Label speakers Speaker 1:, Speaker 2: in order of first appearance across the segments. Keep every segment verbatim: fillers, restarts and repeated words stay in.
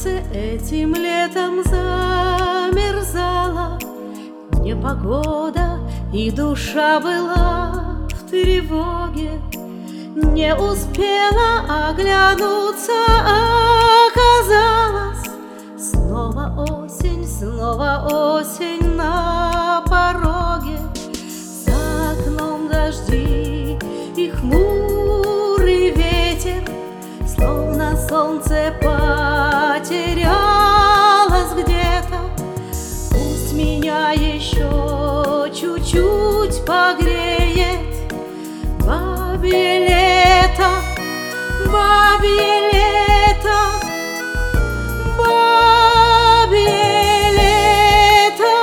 Speaker 1: Сердце этим летом замерзало, непогода, и душа была в тревоге. Не успела оглянуться, оказалось, снова осень, снова осень на пороге. За окном дожди и хмурый ветер, словно солнце потерялось где-то. Пусть меня еще чуть-чуть погреет бабье лето, бабье лето, бабье лето.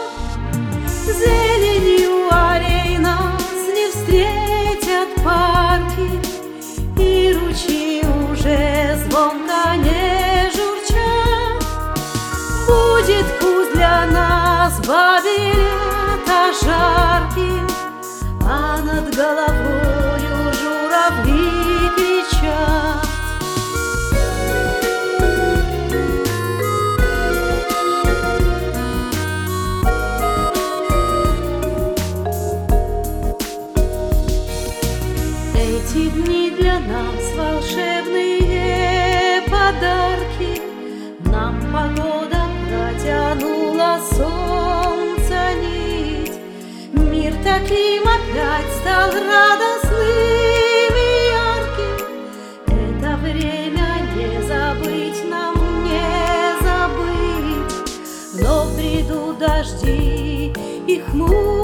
Speaker 1: Зеленью аллей нас не встретят парки, и ручьи уже звонко не журчат. Будет пусть для нас бабье лето жарким, а над головою журавли кричат. Эти дни для нас волшебные подарки. Нам погода протянула солнце нить. Мир таким опять стал радостным и ярким. Это время не забыть нам, не забыть. Вновь придут дожди и хмурые